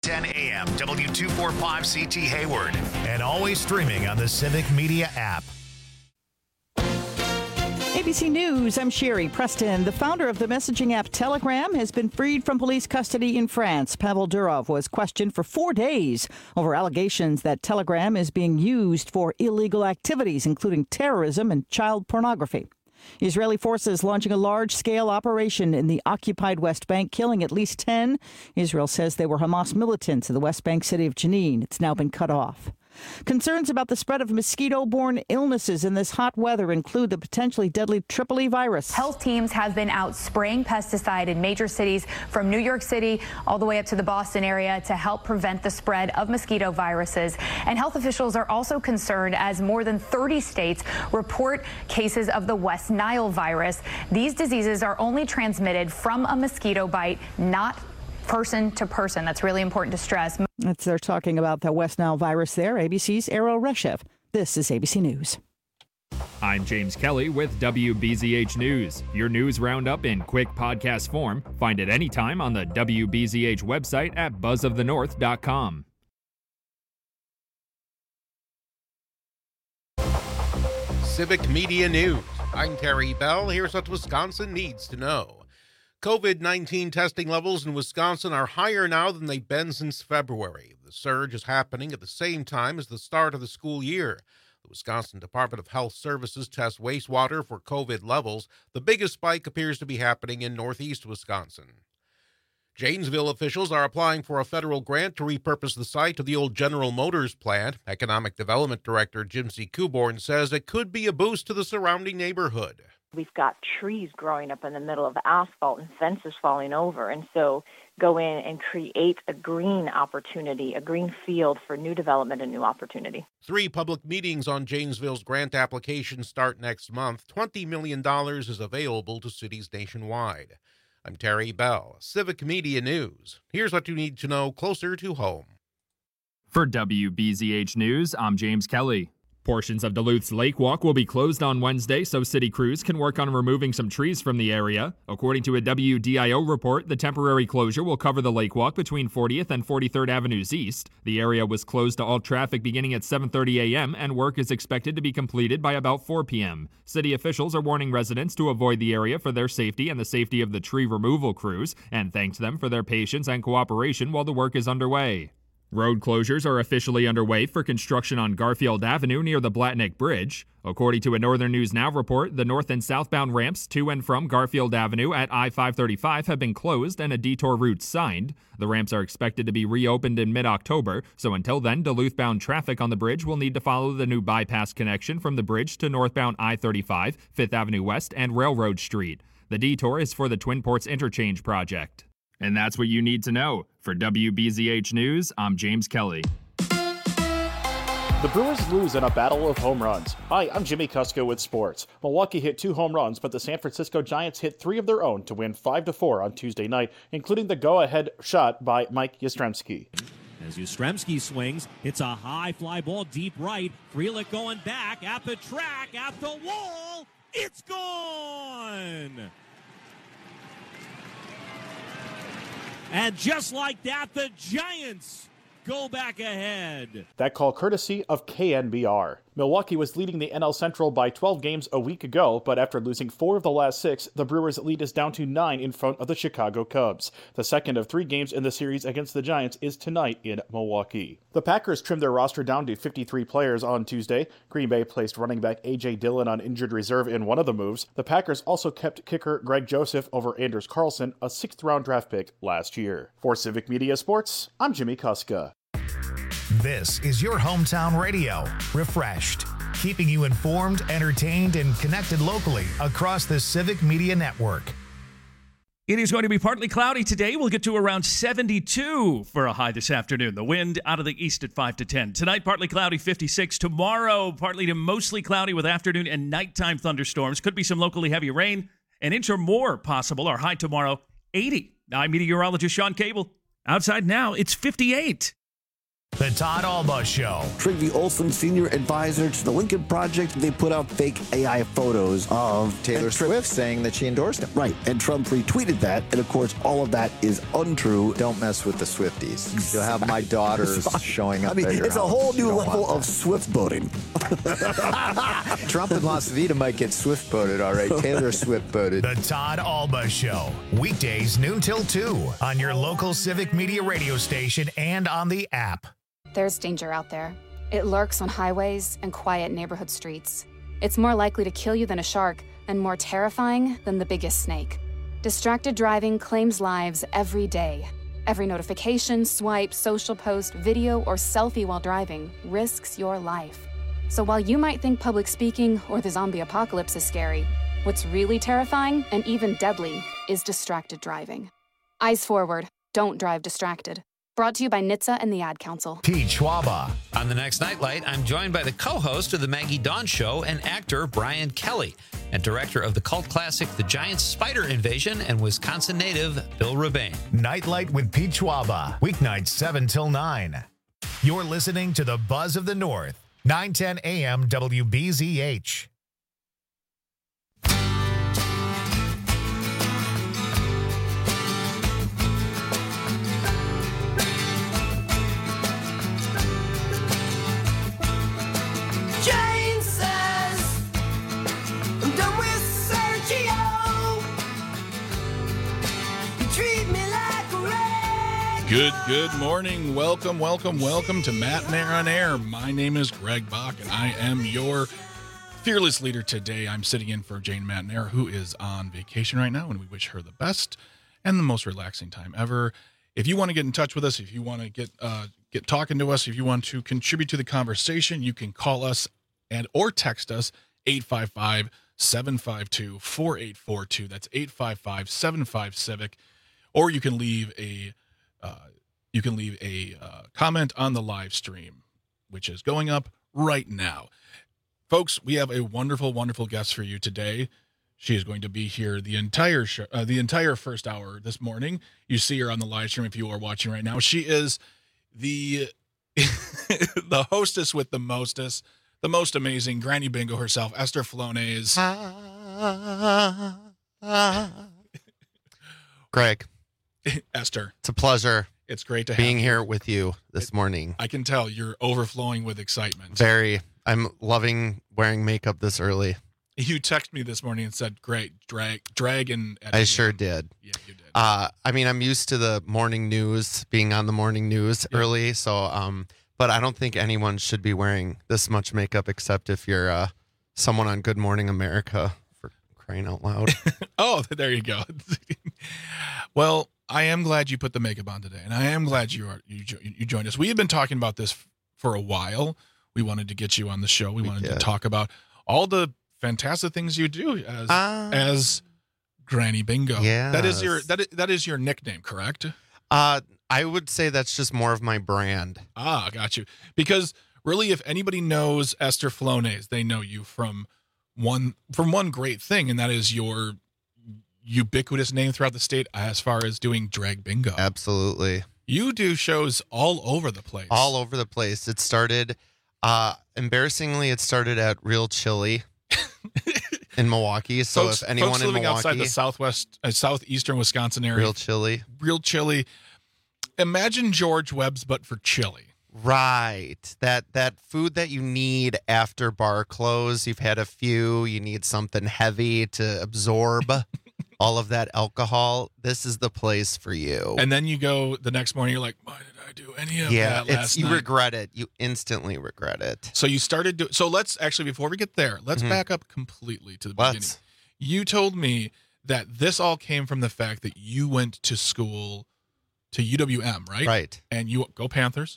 910 AM, W245CT Hayward, and always streaming on the Civic Media app. ABC News, I'm Sherry Preston. The founder of the messaging app Telegram has been freed from police custody in France. Pavel Durov was questioned for 4 days over allegations that Telegram is being used for illegal activities, including terrorism and child pornography. Israeli forces launching a large-scale operation in the occupied West Bank, killing at least 10. Israel says they were Hamas militants in the West Bank city of Jenin. It's now been cut off. Concerns about the spread of mosquito-borne illnesses in this hot weather include the potentially deadly Tripoli virus. Health teams have been out spraying pesticide in major cities from New York City all the way up to the Boston area to help prevent the spread of mosquito viruses. And health officials are also concerned as more than 30 states report cases of the West Nile virus. These diseases are only transmitted from a mosquito bite, not person to person. That's really important to stress. They're talking about the West Nile virus there. ABC's Errol Reshev. This is ABC News. I'm James Kelly with WBZH News. Your news roundup in quick podcast form. Find it anytime on the WBZH website at buzzofthenorth.com. Civic Media News. I'm Terry Bell. Here's what Wisconsin needs to know. COVID-19 testing levels in Wisconsin are higher now than they've been since February. The surge is happening at the same time as the start of the school year. The Wisconsin Department of Health Services tests wastewater for COVID levels. The biggest spike appears to be happening in northeast Wisconsin. Janesville officials are applying for a federal grant to repurpose the site of the old General Motors plant. Economic Development Director Jim C. Kuborn says it could be a boost to the surrounding neighborhood. We've got trees growing up in the middle of the asphalt and fences falling over. And so go in and create a green opportunity, a green field for new development and new opportunity. 3 public meetings on Janesville's grant application start next month. $20 million is available to cities nationwide. I'm Terry Bell, Civic Media News. Here's what you need to know closer to home. For WBZH News, I'm James Kelly. Portions of Duluth's Lake Walk will be closed on Wednesday so city crews can work on removing some trees from the area. According to a WDIO report, the temporary closure will cover the Lake Walk between 40th and 43rd Avenues East. The area was closed to all traffic beginning at 7:30 a.m. and work is expected to be completed by about 4 p.m. City officials are warning residents to avoid the area for their safety and the safety of the tree removal crews and thanked them for their patience and cooperation while the work is underway. Road closures are officially underway for construction on Garfield Avenue near the Blatnick Bridge. According to a Northern News Now report, the north and southbound ramps to and from Garfield Avenue at I-535 have been closed and a detour route signed. The ramps are expected to be reopened in mid-October, so until then, Duluth-bound traffic on the bridge will need to follow the new bypass connection from the bridge to northbound I-35, 5th Avenue West, and Railroad Street. The detour is for the Twin Ports Interchange project. And that's what you need to know. For WBZH News, I'm James Kelly. The Brewers lose in a battle of home runs. Hi, I'm Jimmy Kuska with sports. Milwaukee hit 2 home runs, but the San Francisco Giants hit 3 of their own to win 5-4 on Tuesday night, including the go-ahead shot by Mike Yastrzemski. As Yastrzemski swings, it's a high fly ball deep right. Frelick going back at the track, at the wall. It's gone! And just like that, the Giants go back ahead. That call courtesy of KNBR. Milwaukee was leading the NL Central by 12 games a week ago, but after losing 4 of the last 6, the Brewers' lead is down to 9 in front of the Chicago Cubs. The second of 3 games in the series against the Giants is tonight in Milwaukee. The Packers trimmed their roster down to 53 players on Tuesday. Green Bay placed running back A.J. Dillon on injured reserve in one of the moves. The Packers also kept kicker Greg Joseph over Anders Carlson, a 6th-round draft pick last year. For Civic Media Sports, I'm Jimmy Kuska. This is your hometown radio, refreshed, keeping you informed, entertained, and connected locally across the Civic Media Network. It is going to be partly cloudy today. We'll get to around 72 for a high this afternoon. The wind out of the east at 5 to 10. Tonight, partly cloudy, 56. Tomorrow, partly to mostly cloudy with afternoon and nighttime thunderstorms. Could be some locally heavy rain. An inch or more possible. Our high tomorrow, 80. I'm meteorologist Sean Cable. Outside now, it's 58. The Todd Alba Show. Trygve Olsen, senior advisor to the Lincoln Project, they put out fake AI photos of Taylor Swift saying that she endorsed him. Right, and Trump retweeted that, and of course, all of that is untrue. Don't mess with the Swifties. You'll have my daughters showing up. I mean, at your it's a house. whole new You don't level want of Swift voting. Trump and Las Vegas might get Swift voted, all right. Taylor Swift voted. The Todd Alba Show. Weekdays noon till 2 on your local Civic Media radio station and on the app. There's danger out there. It lurks on highways and quiet neighborhood streets. It's more likely to kill you than a shark and more terrifying than the biggest snake. Distracted driving claims lives every day. Every notification, swipe, social post, video, or selfie while driving risks your life. So while you might think public speaking or the zombie apocalypse is scary, what's really terrifying and even deadly is distracted driving. Eyes forward. Don't drive distracted. Brought to you by NHTSA and the Ad Council. Pete Schwaba. On the next Nightlight, I'm joined by the co-host of the Maggie Dawn Show and actor Brian Kelly, and director of the cult classic The Giant Spider Invasion and Wisconsin native Bill Rebane. Nightlight with Pete Schwaba. Weeknights 7 till 9. You're listening to the Buzz of the North. 9:10 a.m. WBZH. Jane says, I'm done with Sergio. You treat me like a rag. Good morning. Welcome to Matinee on Air. My name is Greg Bach, and I am your fearless leader today. I'm sitting in for Jane Matinee, who is on vacation right now, and we wish her the best and the most relaxing time ever. If you want to get in touch with us, if you want to get talking to us, if you want to contribute to the conversation, you can call us or text us 855-752-4842. That's 855-75-CIVIC. Or you can leave a comment on the live stream, which is going up right now. Folks, we have a wonderful, wonderful guest for you today. She is going to be here the entire show, the entire first hour this morning. You see her on the live stream if you are watching right now. She is the the hostess with the mostest, the most amazing Granny Bingo herself, Esther Flonase. Greg. Esther. It's a pleasure. It's great to being have here with you this morning. I can tell you're overflowing with excitement. Very. I'm loving wearing makeup this early. You texted me this morning and said, "Great, dragon." I sure did. Yeah, you did. I mean, I'm used to the morning news, being on the morning news early. So, but I don't think anyone should be wearing this much makeup except if you're someone on Good Morning America, for crying out loud. Oh, there you go. Well, I am glad you put the makeup on today, and I am glad you joined us. We had been talking about this for a while. We wanted to get you on the show. We wanted to talk about all the fantastic things you do as Granny Bingo. Yeah, that is your nickname, correct? I would say that's just more of my brand. Got you. Because really, if anybody knows Esther Flonase, they know you from one great thing, and that is your ubiquitous name throughout the state as far as doing drag bingo. Absolutely. You do shows all over the place. All over the place. It started, embarrassingly, it started at Real Chili in Milwaukee. So folks, if anyone folks in living Milwaukee, outside the southeastern Wisconsin area, Real Chili. Imagine George Webb's, but for chili. Right. That food that you need after bar close. You've had a few. You need something heavy to absorb all of that alcohol. This is the place for you. And then you go the next morning, you're like, why did I do any of that last you night? regret it. You instantly regret it. So you started so let's actually, before we get there, let's back up completely to the beginning. You told me that this all came from the fact that you went to school to UWM, right? Right. And you go Panthers.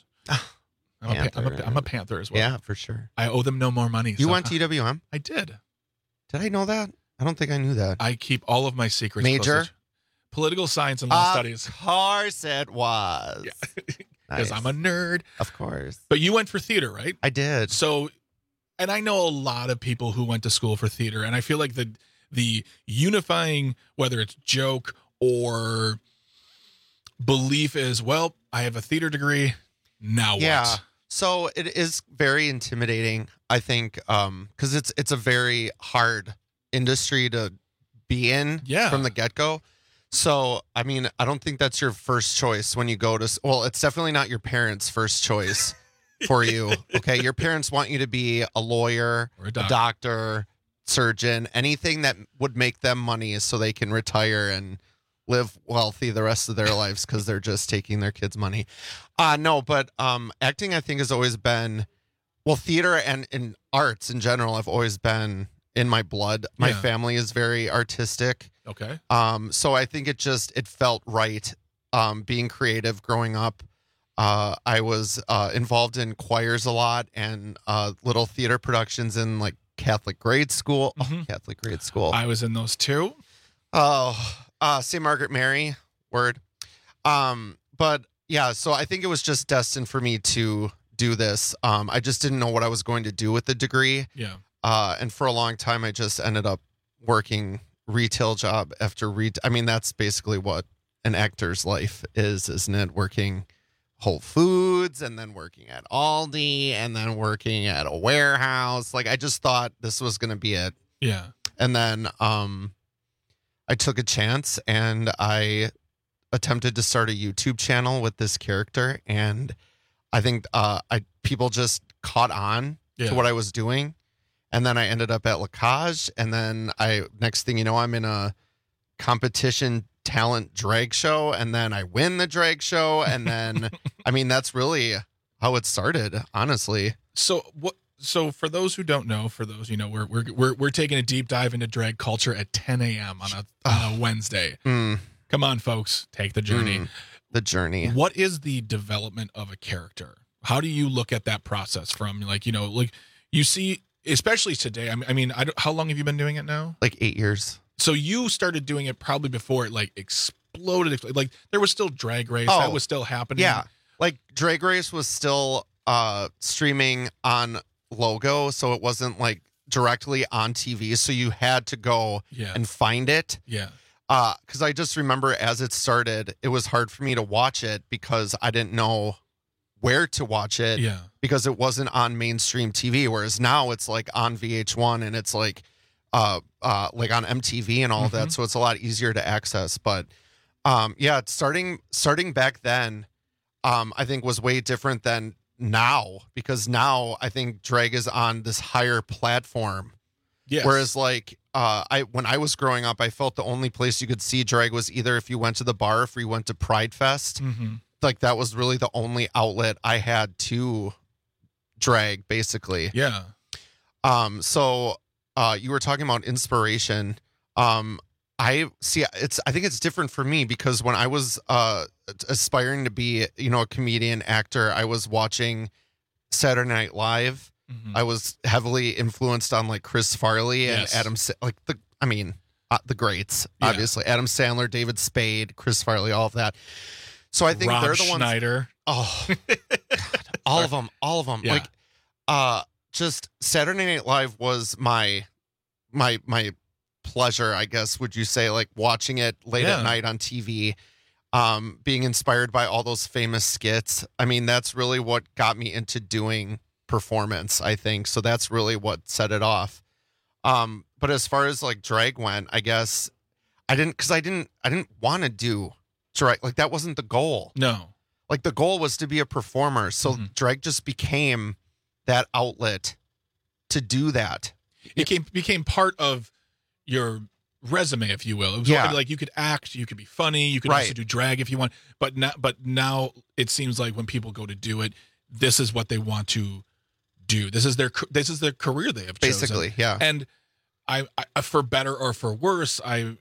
I'm a Panther as well. Yeah, for sure. I owe them no more money. You went to UWM? I did. Did I know that? I don't think I knew that. I keep all of my secrets. Major? Political science and law studies. Of course it was. Because I'm a nerd. Of course. But you went for theater, right? I did. So, and I know a lot of people who went to school for theater, and I feel like the unifying, whether it's joke or belief is, well, I have a theater degree. Now Yeah. what? So it is very intimidating, I think, because it's a very hard industry to be in from the get-go. So, I mean, I don't think that's your first choice when you go to, well, it's definitely not your parents' first choice for you. Okay. Your parents want you to be a lawyer, or a doctor, surgeon, anything that would make them money so they can retire and live wealthy the rest of their lives because they're just taking their kids' money. No, but acting, I think, has always been, well, theater and in arts in general have always been in my blood. My family is very artistic. Okay. So I think it felt right being creative growing up. I was involved in choirs a lot and little theater productions in like Catholic grade school. Mm-hmm. Oh, Catholic grade school. I was in those too. Oh, St. Margaret Mary, word. But yeah, so I think it was just destined for me to do this. I just didn't know what I was going to do with the degree. Yeah. And for a long time, I just ended up working retail job after I mean, that's basically what an actor's life is, isn't it? Working Whole Foods and then working at Aldi and then working at a warehouse. Like, I just thought this was going to be it. Yeah. And then I took a chance and I attempted to start a YouTube channel with this character. And I think people just caught on to what I was doing. And then I ended up at La Cage. And then next thing you know, I'm in a competition talent drag show. And then I win the drag show. And then, I mean, that's really how it started, honestly. So for those who don't know, for those, we're taking a deep dive into drag culture at 10 a.m. on a Wednesday. Come on, folks, take the journey. The journey. What is the development of a character? How do you look at that process from like you see, especially today? I mean, how long have you been doing it now? Like 8 years. So you started doing it probably before it like exploded. Like there was still Drag Race that was still happening. Yeah, like Drag Race was still streaming on Logo, so it wasn't like directly on TV. So you had to go and find it. Yeah. Because I just remember as it started, it was hard for me to watch it because I didn't know where to watch it. Yeah. Because it wasn't on mainstream TV. Whereas now it's like on VH1 and it's like on MTV and all of that. So it's a lot easier to access. But starting back then, I think was way different than now, because now I think drag is on this higher platform. Yes. Whereas like when I was growing up, I felt the only place you could see drag was either if you went to the bar, if you went to Pride Fest. Like that was really the only outlet I had to drag, basically. Yeah. So you were talking about inspiration. I think it's different for me because when I was aspiring to be, a comedian actor, I was watching Saturday Night Live. I was heavily influenced on like Chris Farley and Adam, like the greats, obviously. Adam Sandler, David Spade, Chris Farley, all of that. So I think Rob they're the ones. Schneider. Oh, God. all of them. Yeah. Like, just Saturday Night Live was my pleasure, I guess. Would you say, like watching it late at night on TV, being inspired by all those famous skits. I mean, that's really what got me into doing performance, I think. So that's really what set it off. But as far as like drag went, I guess I didn't want to do drag. Like that wasn't the goal. No. Like the goal was to be a performer. So drag just became that outlet to do that. It became part of your resume, if you will. It was like you could act, you could be funny, you could also do drag if you want. But now it seems like when people go to do it, this is what they want to do. This is their career they have chosen. Basically, yeah. And I for better or for worse,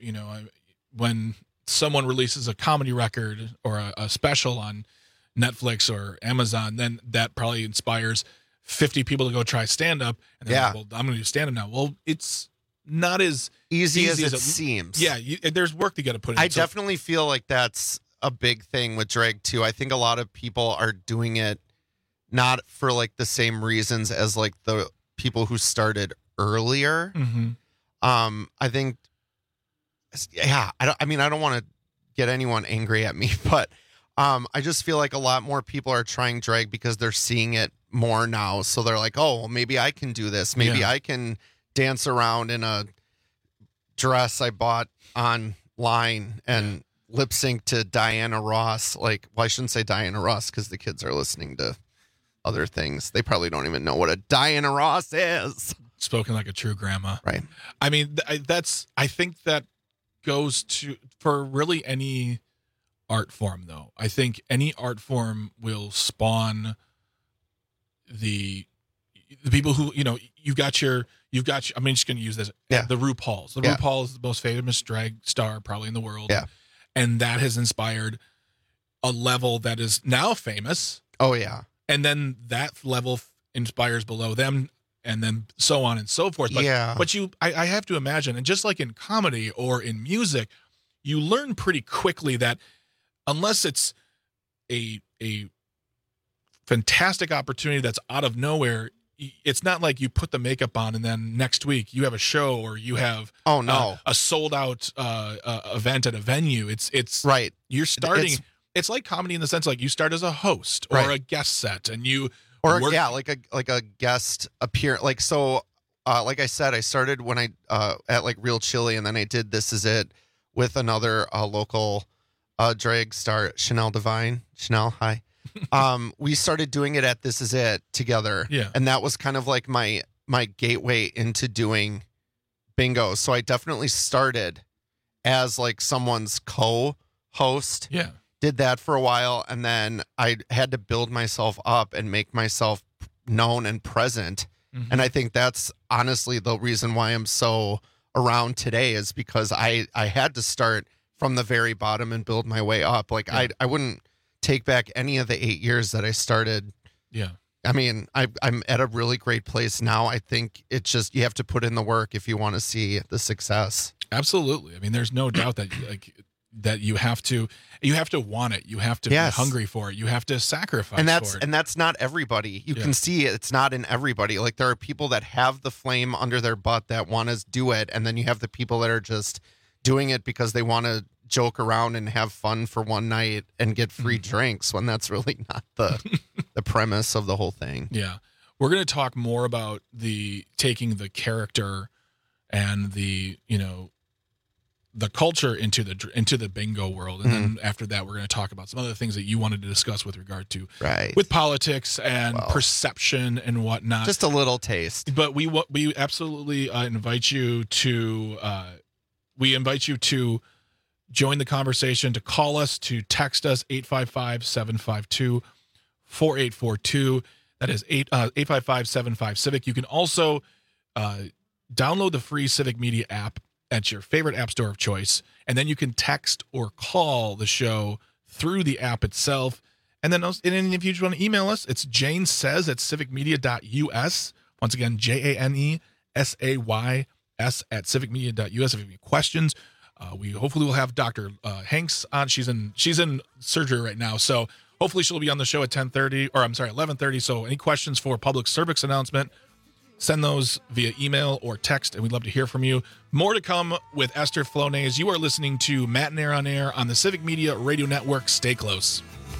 when someone releases a comedy record or a special on Netflix or Amazon, then that probably inspires 50 people to go try stand-up. And they're like, well, I'm going to do stand-up now. Well, it's not as easy as it seems. Yeah, there's work you got to put in. I definitely feel like that's a big thing with drag too. I think a lot of people are doing it not for like the same reasons as like the people who started earlier. I think, I don't want to get anyone angry at me, but I just feel like a lot more people are trying drag because they're seeing it more now. So they're like, oh, well, maybe I can do this. Maybe I can dance around in a dress I bought online and lip sync to Diana Ross. Like, well, I shouldn't say Diana Ross because the kids are listening to other things. They probably don't even know what a Diana Ross is. Spoken like a true grandma. Right. I mean, I think that goes to, for really any art form, though. I think any art form will spawn the people who, you know, you've got your, I'm just going to use this. Yeah. The RuPauls. RuPaul is the most famous drag star probably in the world. Yeah. And that has inspired a level that is now famous. Oh, yeah. And then that level inspires below them, and then so on and so forth. But, but I have to imagine, and just like in comedy or in music, you learn pretty quickly that unless it's a fantastic opportunity that's out of nowhere, it's not like you put the makeup on and then next week you have a show or you have a sold out event at a venue. It's right. You're starting. It's like comedy in the sense like you start as a host or a guest set, and you like a guest appear. Like so, like I said, I started when I at like Real Chili, and then I did This Is It with another local drag star, Chanel Divine. Chanel, hi. We started doing it at This Is It together. Yeah. And that was kind of like my gateway into doing bingo. So I definitely started as like someone's co-host. Yeah. Did that for a while, and then I had to build myself up and make myself known and present. Mm-hmm. And I think that's honestly the reason why I'm so around today, is because I had to start from the very bottom and build my way up. Like I wouldn't take back any of the 8 years that I started. Yeah. I mean, I'm at a really great place now. I think it's just, you have to put in the work if you want to see the success. Absolutely. I mean, there's no doubt that that you have to want it. You have to be hungry for it. You have to sacrifice for it. And that's not everybody. You can see it's not in everybody. Like there are people that have the flame under their butt that want to do it. And then you have the people that are just doing it because they want to joke around and have fun for one night and get free drinks, when that's really not the premise of the whole thing. Yeah. We're going to talk more about taking the character and the culture into the bingo world. And then after that, we're going to talk about some other things that you wanted to discuss with regard to with politics and perception and whatnot. Just a little taste. But we absolutely invite you to join the conversation, to call us, to text us 855-752-4842. That is 855-75-CIVIC. You can also download the free Civic Media app at your favorite app store of choice, and then you can text or call the show through the app itself. And then if you just want to email us, it's janesays@civicmedia.us. Once again, JANESAYS at civicmedia.us. If you have any questions, we hopefully will have Dr. Hanks on. She's in surgery right now, so hopefully she'll be on the show at 11:30. So any questions for public service announcement, send those via email or text, and we'd love to hear from you. More to come with Esther Flonase. You are listening to Matt and Air on Air on the Civic Media Radio Network. Stay close.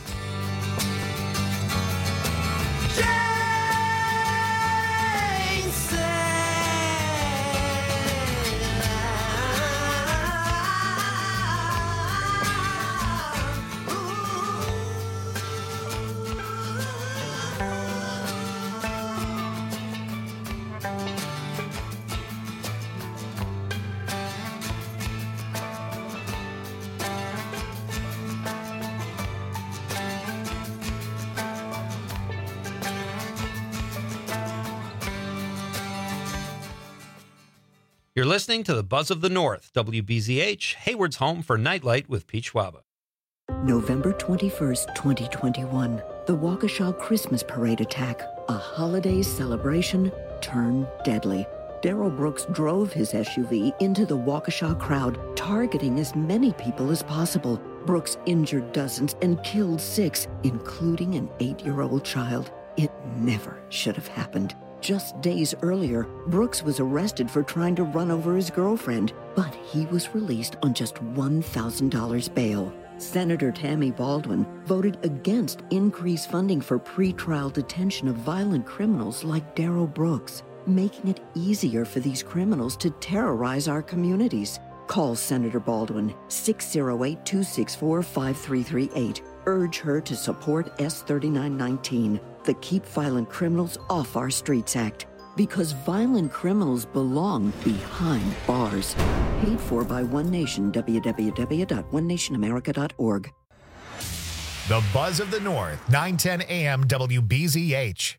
You're listening to the Buzz of the North, WBZH, Hayward's home for Nightlight with Pete Schwaba. November 21st, 2021, the Waukesha Christmas Parade attack, a holiday celebration turned deadly. Darrell Brooks drove his SUV into the Waukesha crowd, targeting as many people as possible. Brooks injured dozens and killed 6, including an 8-year-old child. It never should have happened. Just days earlier, Brooks was arrested for trying to run over his girlfriend, but he was released on just $1,000 bail. Senator Tammy Baldwin voted against increased funding for pretrial detention of violent criminals like Darrell Brooks, making it easier for these criminals to terrorize our communities. Call Senator Baldwin, 608-264-5338. Urge her to support S3919, the Keep Violent Criminals Off Our Streets Act. Because violent criminals belong behind bars. Paid for by One Nation, www.onenationamerica.org. The Buzz of the North, 910 AM WBZH.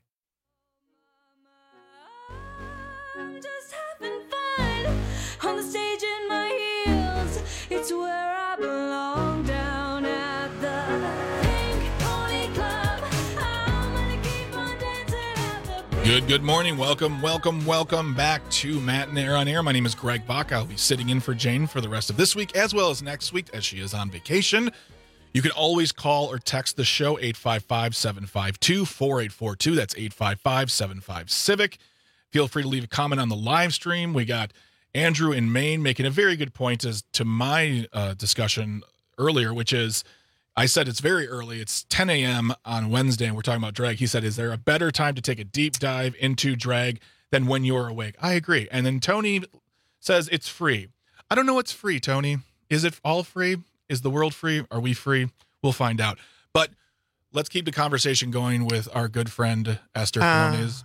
I'm just having fun on the stage in my heels. It's where I belong, down at the Pink Pony Club. I'm gonna keep on dancing at the Good morning. Welcome back to Matt and Air on Air. My name is Greg Bach. I'll be sitting in for Jane for the rest of this week as well as next week as she is on vacation. You can always call or text the show, 855-752-4842. That's 855-75-CIVIC. Feel free to leave a comment on the live stream. We got Andrew in Maine making a very good point as to my discussion earlier, which is, I said it's very early. It's 10 a.m. on Wednesday, and we're talking about drag. He said, is there a better time to take a deep dive into drag than when you're awake? I agree. And then Tony says it's free. I don't know what's free, Tony. Is it all free? Is the world free? Are we free? We'll find out. But let's keep the conversation going with our good friend, Esther Colones.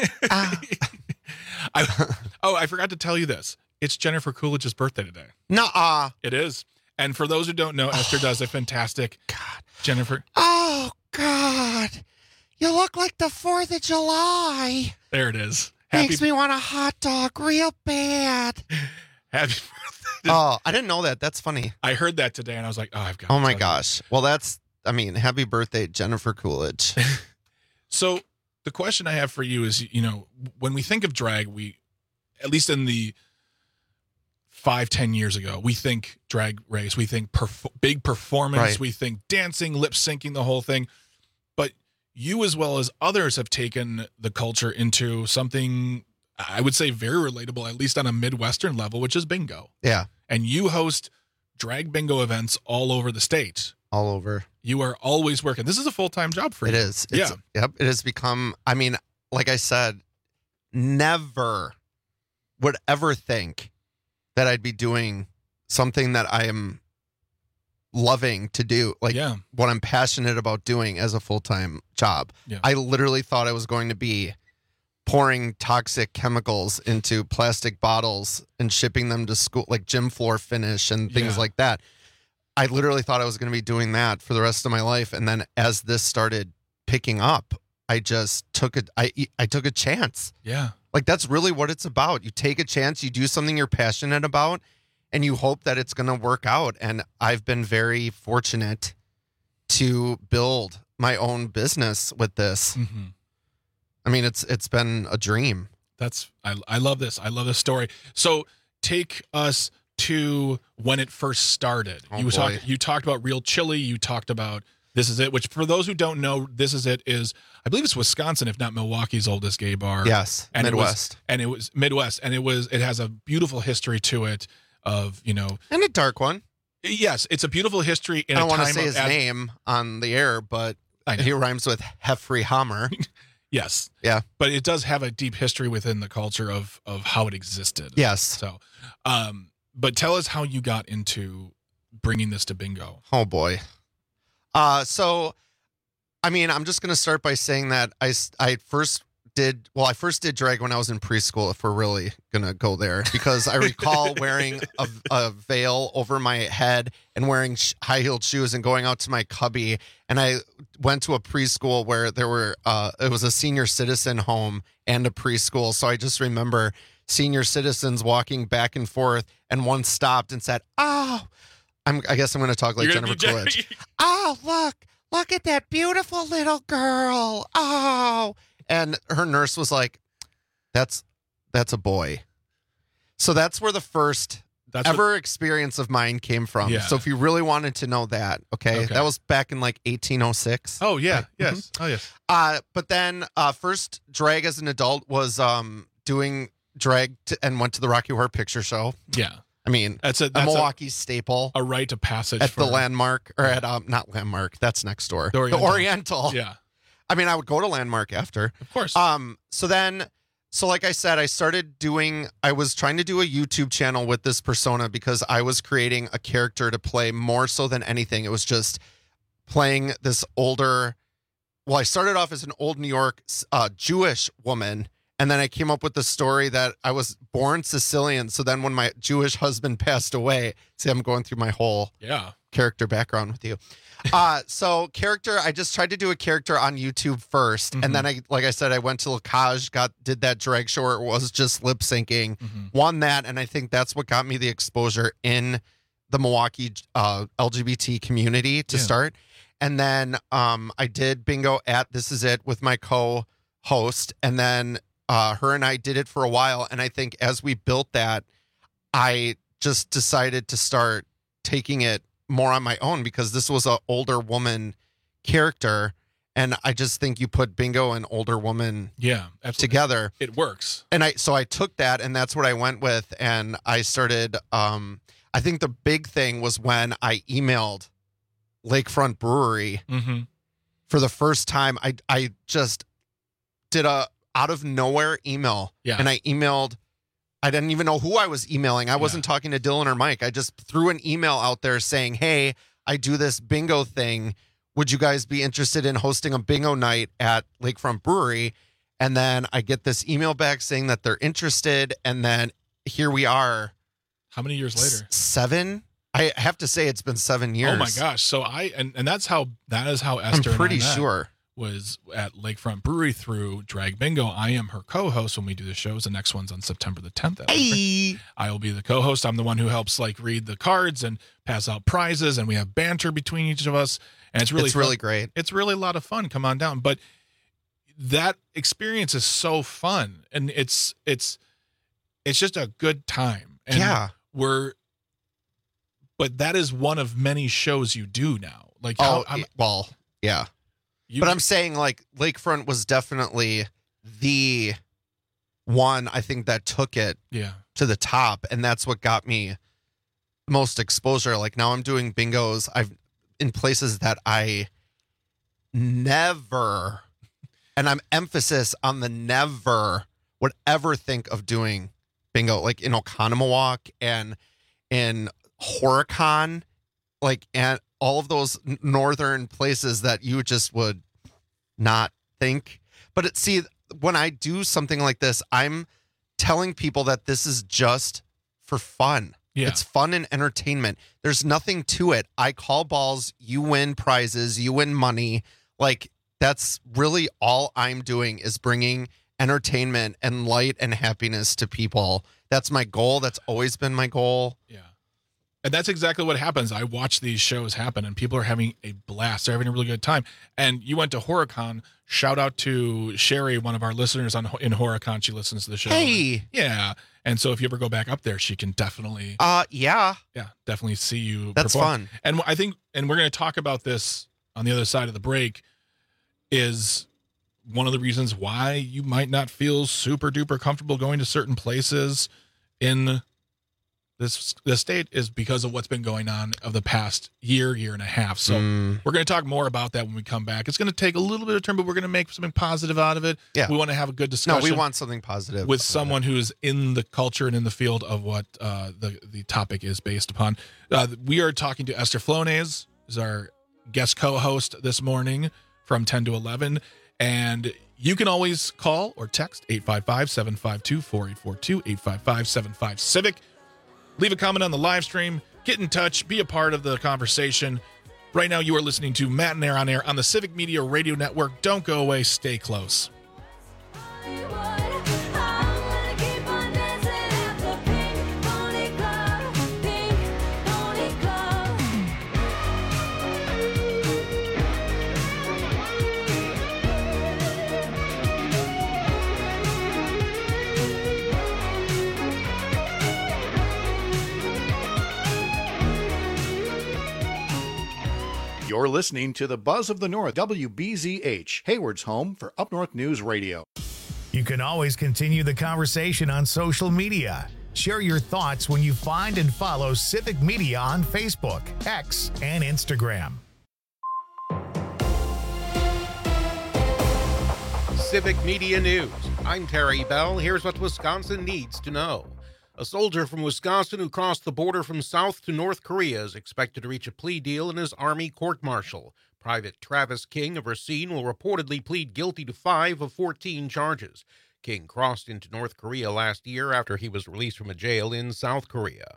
I forgot to tell you this. It's Jennifer Coolidge's birthday today. Nuh-uh. It is. And for those who don't know, Esther does a fantastic Jennifer. Oh, God. You look like the 4th of July. There it is. Makes me want a hot dog real bad. Happy birthday. Oh, I didn't know that. That's funny. I heard that today, and I was like, oh, I've got Oh, my gosh. Well, happy birthday, Jennifer Coolidge. So the question I have for you is, when we think of drag, we, at least in the 5-10 years ago, we think drag race, we think big performance, Right. We think dancing, lip syncing, the whole thing. But you, as well as others, have taken the culture into something I would say very relatable, at least on a Midwestern level, which is bingo. Yeah. And you host drag bingo events all over the state. All over. You are always working. This is a full-time job for you. It is. Yeah. Yep. It has become, like I said, never would ever think that I'd be doing something that I am loving to do, like what I'm passionate about doing as a full-time job. Yeah. I literally thought I was going to be pouring toxic chemicals into plastic bottles and shipping them to school, like gym floor finish and things like that. I literally thought I was going to be doing that for the rest of my life. And then as this started picking up, I just took I took a chance. Yeah. Like, that's really what it's about. You take a chance, you do something you're passionate about, and you hope that it's going to work out. And I've been very fortunate to build my own business with this. Mm-hmm. I mean, it's been a dream. I love this. I love this story. So take us to when it first started. Oh, you talked about Real Chili. You talked about This Is It, which for those who don't know, This Is It is, I believe it's Wisconsin, if not Milwaukee's oldest gay bar. Yes, and Midwest. It was Midwest, and it has a beautiful history to it of, and a dark one. Yes, it's a beautiful history. I don't want to say his name on the air, but he rhymes with Heffrey Hammer. Yes. Yeah. But it does have a deep history within the culture of how it existed. Yes. So, but tell us how you got into bringing this to bingo. Oh boy. So, I mean, I'm just going to start by saying that I first did drag when I was in preschool, if we're really going to go there, because I recall wearing a veil over my head and wearing high-heeled shoes and going out to my cubby. And I went to a preschool where there were, it was a senior citizen home and a preschool. So I just remember senior citizens walking back and forth, and one stopped and said, "Oh," I guess I'm going to talk like Jennifer Coolidge. "Oh, look at that beautiful little girl. Oh." And her nurse was like, that's a boy. So that's where the first experience of mine came from. Yeah. So if you really wanted to know that, okay, that was back in like 1806. Oh, yeah. Right? Yes. Mm-hmm. Oh, yes. But then first drag as an adult was doing drag and went to the Rocky Horror Picture Show. Yeah. I mean, that's a Milwaukee staple. A rite of passage at for the Landmark, or at not Landmark. That's next door. The Oriental. Yeah. I mean, I would go to Landmark after. Of course. So like I said, I was trying to do a YouTube channel with this persona because I was creating a character to play more so than anything. It was just playing this older, well, I started off as an old New York Jewish woman, and then I came up with the story that I was born Sicilian. So then when my Jewish husband passed away, see, I'm going through my whole character background with you. So I just tried to do a character on YouTube first. And then like I said, I went to Lacage, did that drag show where it was just lip syncing, won that. And I think that's what got me the exposure in the Milwaukee LGBT community to start. And then I did bingo at This Is It with my co-host. And then her and I did it for a while. And I think as we built that, I just decided to start taking it more on my own because this was an older woman character. And I just think you put bingo and older woman together. It works. And so I took that, and that's what I went with. And I started, I think the big thing was when I emailed Lakefront Brewery for the first time. I just did a out of nowhere email, and I emailed. I didn't even know who I was emailing. I wasn't talking to Dylan or Mike. I just threw an email out there saying, "Hey, I do this bingo thing. Would you guys be interested in hosting a bingo night at Lakefront Brewery?" And then I get this email back saying that they're interested, and then here we are. How many years later? 7. I have to say it's been 7 years. Oh my gosh! So and that is how Esther. I'm pretty and I met, sure was at Lakefront Brewery through Drag Bingo. I am her co-host when we do the shows. The next one's on September the 10th. Hey. I will be the co-host. I'm the one who helps read the cards and pass out prizes, and we have banter between each of us, and it's really great. It's really a lot of fun. Come on down, but that experience is so fun, and it's just a good time. And but that is one of many shows you do now. But I'm saying Lakefront was definitely the one I think that took it to the top, and that's what got me most exposure. Like now I'm doing bingos in places that I never, and I'm emphasis on the never, would ever think of doing bingo, like in Oconomowoc and in Horicon, and all of those northern places that you just would not think. But when I do something like this, I'm telling people that this is just for fun. Yeah. It's fun and entertainment. There's nothing to it. I call balls, you win prizes, you win money. That's really all I'm doing is bringing entertainment and light and happiness to people. That's my goal. That's always been my goal. Yeah. And that's exactly what happens. I watch these shows happen, and people are having a blast. They're having a really good time. And you went to Horicon. Shout out to Sherry, one of our listeners in Horicon. She listens to the show. Hey. Yeah. And so if you ever go back up there, she can definitely. Definitely see you. That's perform. fun. And I think, and we're going to talk about this on the other side of the break, is one of the reasons why you might not feel super duper comfortable going to certain places in the state is because of what's been going on of the past year and a half. So we're going to talk more about that when we come back. It's going to take a little bit of turn, but we're going to make something positive out of it. Yeah. We want to have a good discussion. No, we want something positive with someone who's in the culture and in the field of what the topic is based upon. We are talking to Esther Flonase, is our guest co-host this morning from 10 to 11. And you can always call or text 855-752-4842, 855-75-CIVIC. Leave a comment on the live stream. Get in touch. Be a part of the conversation. Right now, you are listening to Matt and Air on Air on the Civic Media Radio Network. Don't go away. Stay close. You're listening to the Buzz of the North, WBZH, Hayward's home for Up North News Radio. You can always continue the conversation on social media. Share your thoughts when you find and follow Civic Media on Facebook, X, and Instagram. Civic Media News. I'm Terry Bell. Here's what Wisconsin needs to know. A soldier from Wisconsin who crossed the border from South to North Korea is expected to reach a plea deal in his Army court-martial. Private Travis King of Racine will reportedly plead guilty to 5 of 14 charges. King crossed into North Korea last year after he was released from a jail in South Korea.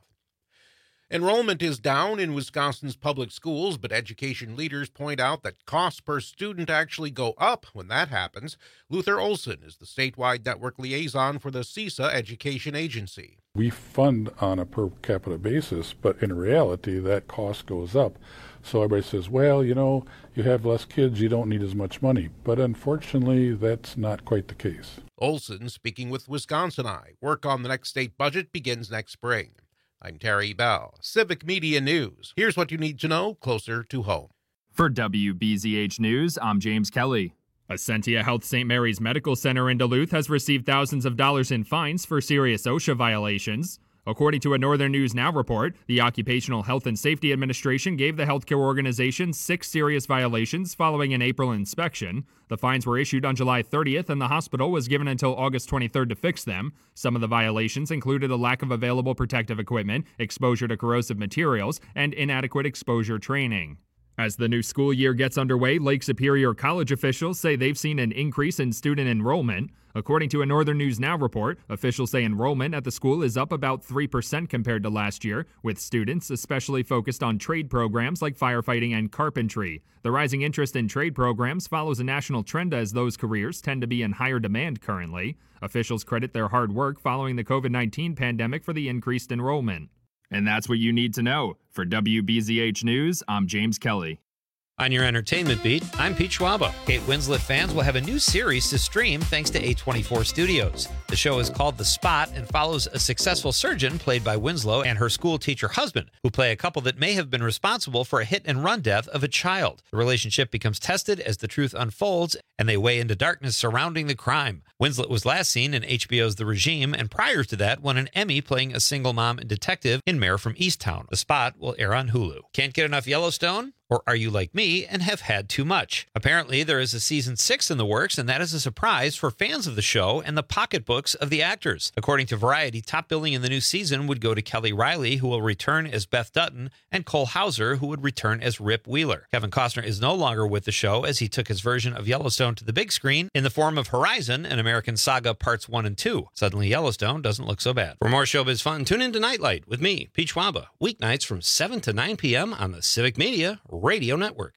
Enrollment is down in Wisconsin's public schools, but education leaders point out that costs per student actually go up when that happens. Luther Olson is the statewide network liaison for the CISA Education Agency. We fund on a per capita basis, but in reality, that cost goes up. So everybody says, well, you have less kids, you don't need as much money. But unfortunately, that's not quite the case. Olson speaking with Wisconsin Eye. Work on the next state budget begins next spring. I'm Terry Bell, Civic Media News. Here's what you need to know closer to home. For WBZH News, I'm James Kelly. Essentia Health St. Mary's Medical Center in Duluth has received thousands of dollars in fines for serious OSHA violations. According to a Northern News Now report, the Occupational Health and Safety Administration gave the healthcare organization 6 serious violations following an April inspection. The fines were issued on July 30th, and the hospital was given until August 23rd to fix them. Some of the violations included a lack of available protective equipment, exposure to corrosive materials, and inadequate exposure training. As the new school year gets underway, Lake Superior College officials say they've seen an increase in student enrollment. According to a Northern News Now report, officials say enrollment at the school is up about 3% compared to last year, with students especially focused on trade programs like firefighting and carpentry. The rising interest in trade programs follows a national trend as those careers tend to be in higher demand currently. Officials credit their hard work following the COVID-19 pandemic for the increased enrollment. And that's what you need to know. For WBZH News, I'm James Kelly. On your entertainment beat, I'm Pete Schwaba. Kate Winslet fans will have a new series to stream thanks to A24 Studios. The show is called The Spot and follows a successful surgeon played by Winslow and her school teacher husband, who play a couple that may have been responsible for a hit-and-run death of a child. The relationship becomes tested as the truth unfolds, and they weigh into darkness surrounding the crime. Winslet was last seen in HBO's The Regime, and prior to that won an Emmy playing a single mom and detective in Mayor from Easttown. The Spot will air on Hulu. Can't get enough Yellowstone? Or are you like me and have had too much? Apparently, there is a season 6 in the works, and that is a surprise for fans of the show and the pocketbooks of the actors. According to Variety, top billing in the new season would go to Kelly Riley, who will return as Beth Dutton, and Cole Hauser, who would return as Rip Wheeler. Kevin Costner is no longer with the show as he took his version of Yellowstone to the big screen in the form of Horizon, an American Saga Parts 1 and 2. Suddenly, Yellowstone doesn't look so bad. For more showbiz fun, tune in to Nightlight with me, Pete Schwaba, weeknights from 7 to 9 p.m. on the Civic Media Radio Network.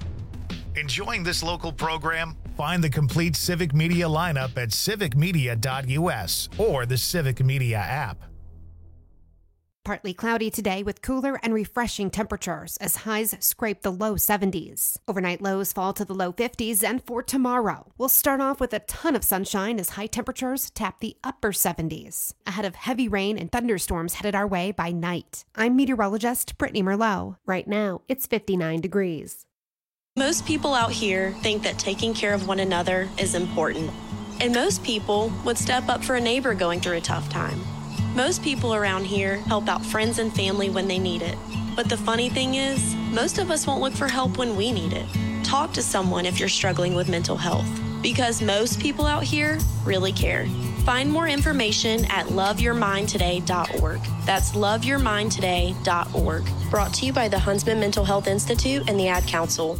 Enjoying this local program? Find the complete Civic Media lineup at civicmedia.us or the Civic Media app. Partly cloudy today with cooler and refreshing temperatures as highs scrape the low 70s. Overnight lows fall to the low 50s, and for tomorrow, we'll start off with a ton of sunshine as high temperatures tap the upper 70s, ahead of heavy rain and thunderstorms headed our way by night. I'm meteorologist Brittany Merlot. Right now, it's 59 degrees. Most people out here think that taking care of one another is important. And most people would step up for a neighbor going through a tough time. Most people around here help out friends and family when they need it. But the funny thing is, most of us won't look for help when we need it. Talk to someone if you're struggling with mental health, because most people out here really care. Find more information at loveyourmindtoday.org. That's loveyourmindtoday.org. Brought to you by the Huntsman Mental Health Institute and the Ad Council.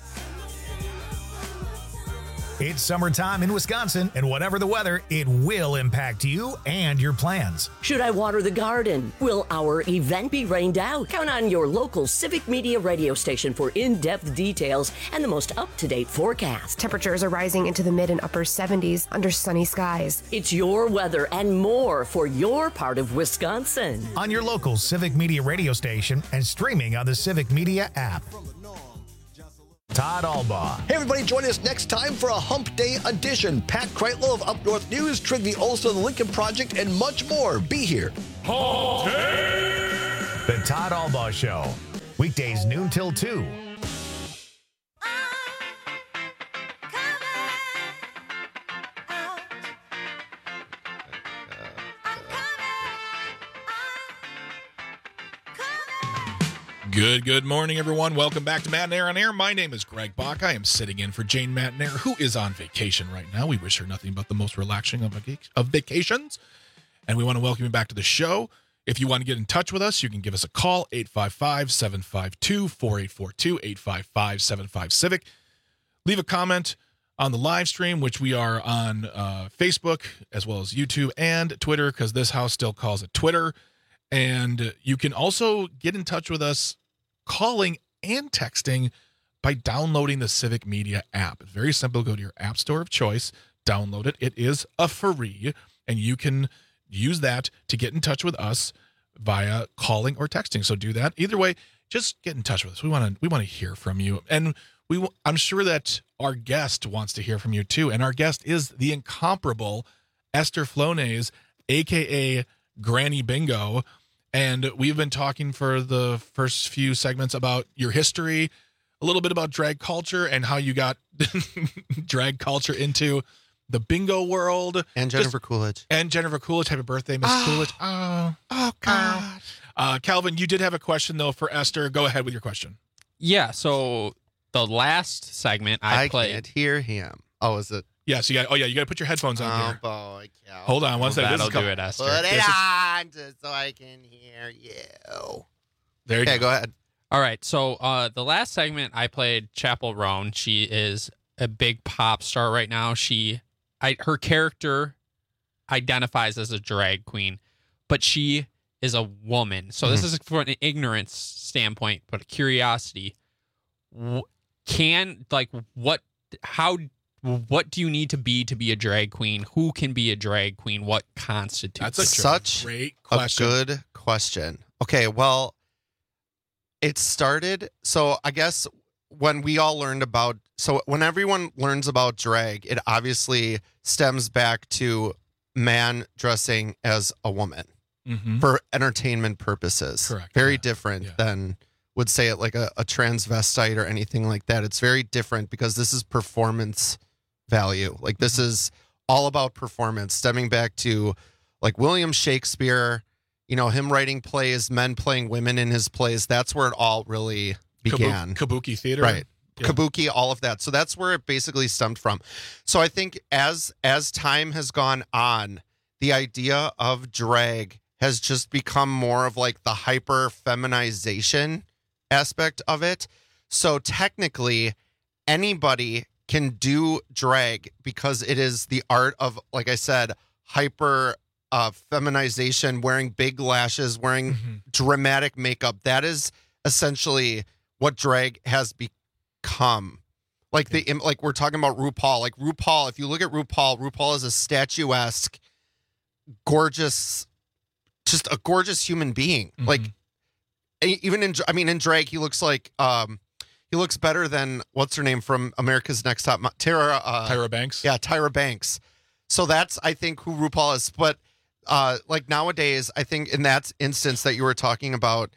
It's summertime in Wisconsin, and whatever the weather, it will impact you and your plans. Should I water the garden? Will our event be rained out? Count on your local Civic Media radio station for in-depth details and the most up-to-date forecast. Temperatures are rising into the mid and upper 70s under sunny skies. It's your weather and more for your part of Wisconsin. On your local Civic Media radio station and streaming on the Civic Media app. Todd Albaugh. Hey, everybody, join us next time for a Hump Day edition. Pat Kreitlow of Up North News, Trygve Olson of the Lincoln Project, and much more. Be here. Hump Day! The Todd Albaugh Show. Weekdays noon till 2. Good morning, everyone. Welcome back to Matt and Air on Air. My name is Greg Bach. I am sitting in for Jane Matt Air, who is on vacation right now. We wish her nothing but the most relaxing of vacations. And we want to welcome you back to the show. If you want to get in touch with us, you can give us a call, 855-752-4842, 855-75-CIVIC. Leave a comment on the live stream, which we are on Facebook as well as YouTube and Twitter, because this house still calls it Twitter. And you can also get in touch with us calling and texting by downloading the Civic Media app. It's very simple. Go to your app store of choice, download it. It is a free, and you can use that to get in touch with us via calling or texting. So do that. Either way, just get in touch with us. We want to hear from you, and I'm sure that our guest wants to hear from you too. And our guest is the incomparable Esther Flonase, aka Granny Bingo. And we've been talking for the first few segments about your history, a little bit about drag culture and how you got drag culture into the bingo world. And Jennifer Coolidge. Happy birthday, Miss Coolidge. Oh, God. Calvin, you did have a question, though, for Esther. Go ahead with your question. Yeah, so the last segment I played. Can't hear him. Oh, is it? Yeah, so you got to put your headphones on here. Boy, Calvin. Hold on one second. That'll do it, Esther. Put it on so I can hear you. There you go. Go ahead. All right, so the last segment I played Chapel Roan. She is a big pop star right now. Her character identifies as a drag queen, but she is a woman. So this is from an ignorance standpoint, but a curiosity. What do you need to be a drag queen? Who can be a drag queen? What constitutes? That's such great question. A good question. Okay, well, it started. So I guess when everyone learns about drag, it obviously stems back to man dressing as a woman for entertainment purposes. Correct. Very different than would say it like a transvestite or anything like that. It's very different because this is performance value. Like this is all about performance, stemming back to like William Shakespeare, him writing plays, men playing women in his plays. That's where it all really began. Kabuki theater. Right. Yeah. Kabuki, all of that. So that's where it basically stemmed from. So I think as time has gone on, the idea of drag has just become more of like the hyper feminization aspect of it. So technically anybody can do drag because it is the art of, like I said, hyper feminization, wearing big lashes, wearing dramatic makeup. That is essentially what drag has become. Like we're talking about RuPaul. Like RuPaul, if you look at RuPaul is a statuesque, gorgeous, just a gorgeous human being. Like even in drag, he looks like he looks better than what's her name from America's Next Top Tyra Banks. Yeah, Tyra Banks. So that's, I think, who RuPaul is. But like nowadays, I think in that instance that you were talking about,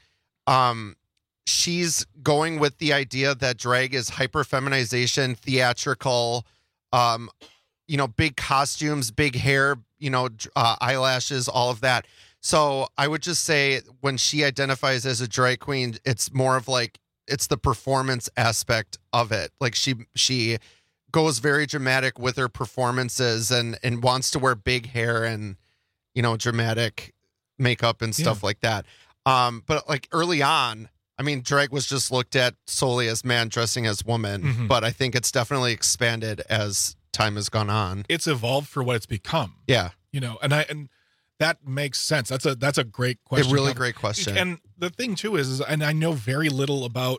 she's going with the idea that drag is hyper feminization, theatrical, big costumes, big hair, eyelashes, all of that. So I would just say when she identifies as a drag queen, it's more of like, it's the performance aspect of it. Like she goes very dramatic with her performances and wants to wear big hair and, dramatic makeup and stuff like that. But like early on, drag was just looked at solely as man dressing as woman, but I think it's definitely expanded as time has gone on. It's evolved for what it's become. Yeah. And that makes sense. That's a great question. A really great question. And the thing too is and I know very little about,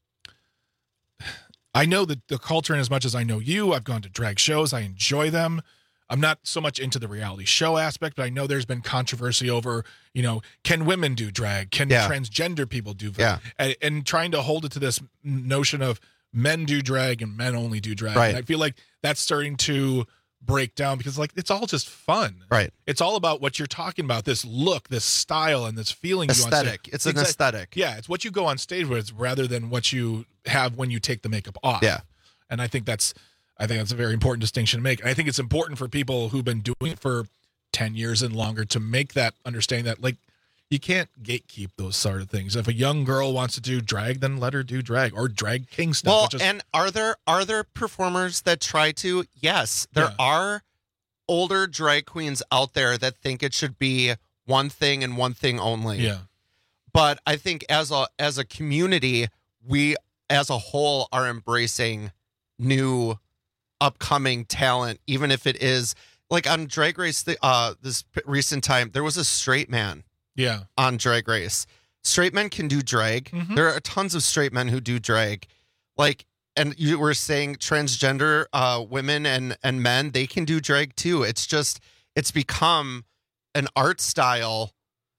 I know the culture, and as much as I know you, I've gone to drag shows. I enjoy them. I'm not so much into the reality show aspect, but I know there's been controversy over, can women do drag? Can transgender people do drag? Yeah. And trying to hold it to this notion of men do drag and men only do drag. Right. And I feel like that's starting to break down because like it's all just fun. Right. It's all about what you're talking about, this look, this style, and this feeling. Aesthetic. It's an aesthetic. Yeah, it's what you go on stage with rather than what you have when you take the makeup off. Yeah. And I think that's a very important distinction to make. And I think it's important for people who've been doing it for 10 years and longer to make that understanding that like you can't gatekeep those sort of things. If a young girl wants to do drag, then let her do drag or drag king stuff. Well, which is- and are there performers that try to? Yes, there are older drag queens out there that think it should be one thing and one thing only. Yeah. But I think as a community, we as a whole are embracing new upcoming talent, even if it is like on Drag Race. This recent time, there was a straight man. Yeah. On Drag Race, straight men can do drag. There are tons of straight men who do drag. Like, and you were saying transgender women and men, they can do drag too. It's become an art style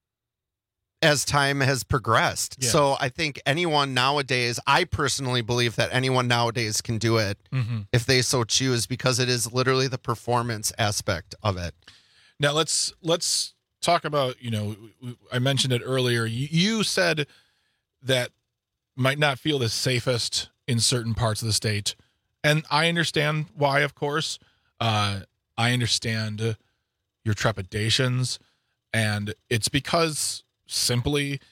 as time has progressed. Yeah. So I think anyone nowadays, I personally believe that anyone nowadays can do it if they so choose, because it is literally the performance aspect of it. Now let's talk about, I mentioned it earlier. You said that might not feel the safest in certain parts of the state. And I understand why, of course. I understand your trepidations. And it's because simply,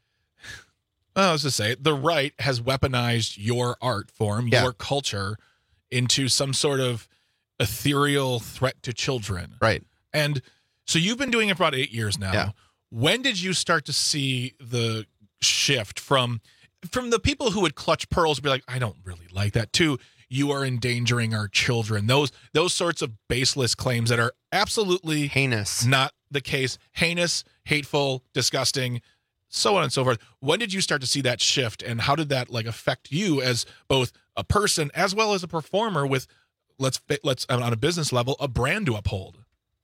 let's just say it, the right has weaponized your art form, your culture, into some sort of ethereal threat to children. Right. And so you've been doing it for about 8 years now. Yeah. When did you start to see the shift from the people who would clutch pearls and be like, I don't really like that, to you are endangering our children? Those sorts of baseless claims that are absolutely heinous, not the case. Heinous, hateful, disgusting, so on and so forth. When did you start to see that shift, and how did that affect you as both a person as well as a performer with, let's on a business level, a brand to uphold?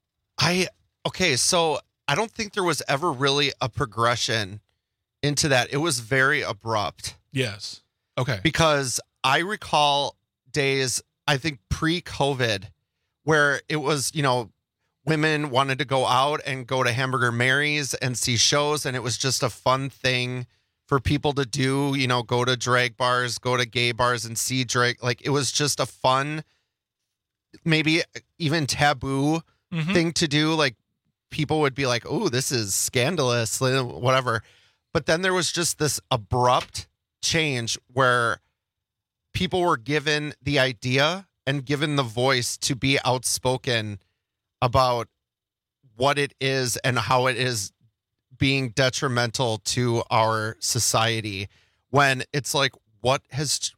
Okay, so I don't think there was ever really a progression into that. It was very abrupt. Yes. Okay. Because I recall days, I think pre-COVID, where it was, women wanted to go out and go to Hamburger Mary's and see shows, and it was just a fun thing for people to do, go to drag bars, go to gay bars and see drag. Like, it was just a fun, maybe even taboo thing to do. Like, people would be like, oh, this is scandalous, whatever. But then there was just this abrupt change where people were given the idea and given the voice to be outspoken about what it is and how it is being detrimental to our society. When it's like, what has